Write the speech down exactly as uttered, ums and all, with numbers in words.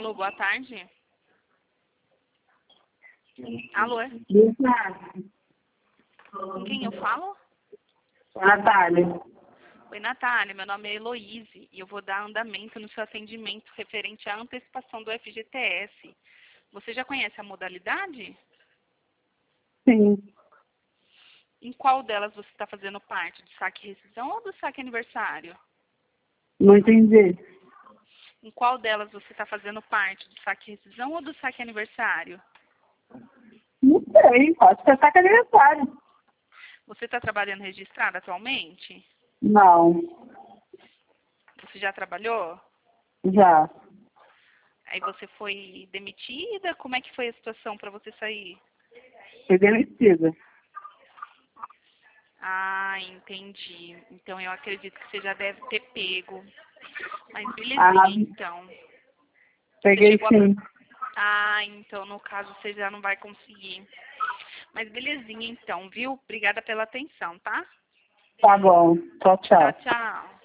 Alô, boa tarde. Alô, é? Boa tarde. Com quem eu falo? Natália. Oi, Natália, meu nome é Heloíse e eu vou dar andamento no seu atendimento referente à antecipação do F G T S. Você já conhece a modalidade? Sim. Em qual delas você está fazendo parte? Do saque rescisão ou do saque aniversário? Não entendi. Em qual delas você está fazendo parte? Do saque rescisão ou do saque aniversário? Não sei. Pode ser saque aniversário. Você está trabalhando registrado atualmente? Não. Você já trabalhou? Já. Aí você foi demitida? Como é que foi a situação para você sair? Fui demitida. Ah, entendi. Então eu acredito que você já deve ter pego. Mas Ah, belezinha, então. Você peguei chegou a... sim. Ah, então no caso você já não vai conseguir. Mas belezinha, então, viu? Obrigada pela atenção, tá? Tá bom. Tchau, Tchau, tchau. tchau.